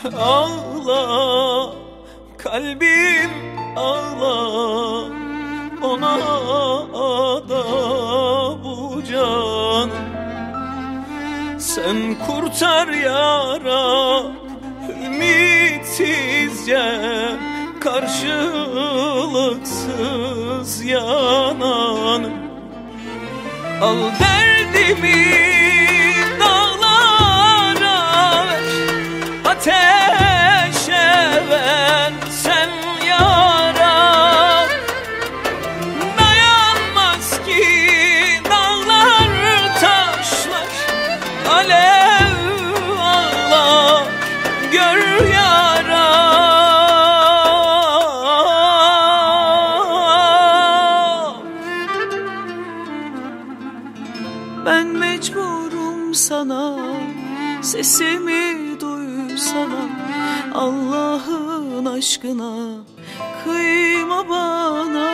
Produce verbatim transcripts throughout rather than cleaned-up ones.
Ağla kalbim ağla, ona da bu can. Sen kurtar ya Rab ümitsizce, karşılıksız yanan. Al derdimi dağlara ver, ateşe ver sen ya Rab. Dayanmaz ki dağlar taşlar, alev ağlar gör ya Rab. Ben mecburum sana, sesimi duysana. Allah'ın aşkına kıyma bana.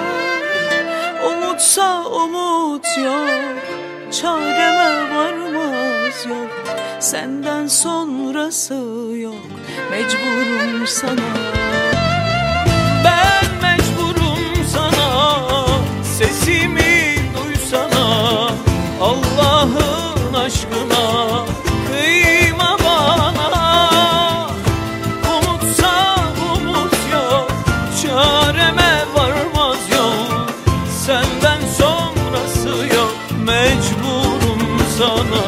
Umutsa umut yok, çareme varmaz yok. Senden sonrası yok, mecburum sana. Ben mecburum sana, sesimi duysana. Allah'ın aşkına kıyma bana. Umutsa umut yok, çareme varmaz yok. Senden sonrası yok, mecburum sana.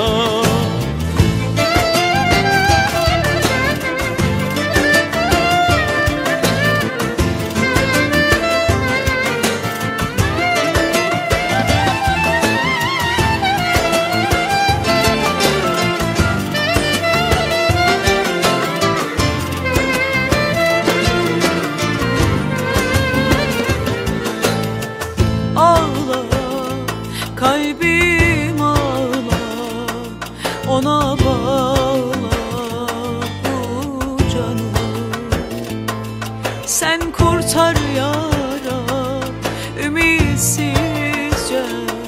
Ağla kalbim ağla, ona bağla bu canı. Sen kurtar ya Rab ümitsizce,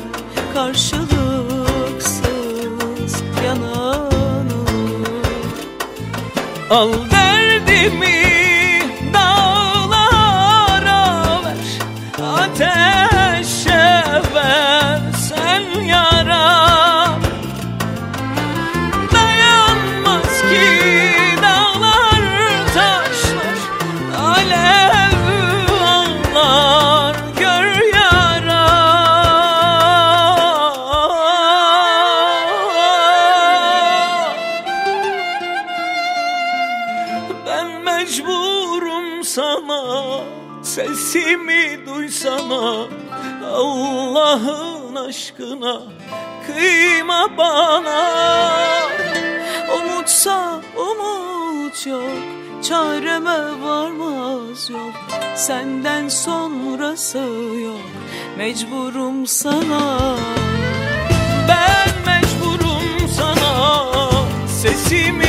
karşılıksız yananı. Al derdimi dağlara ver, ateşe ver sen ya Rab. Dayanmaz ki dağlar taşlar, alev ağlar gör ya Rab. Ben mecburum sana, sesimi duysana. Allah'ın aşkına kıyma bana. Umutsa umut yok, çareme varmaz yok. Senden sonrası yok, mecburum sana. Ben mecburum sana, sesimi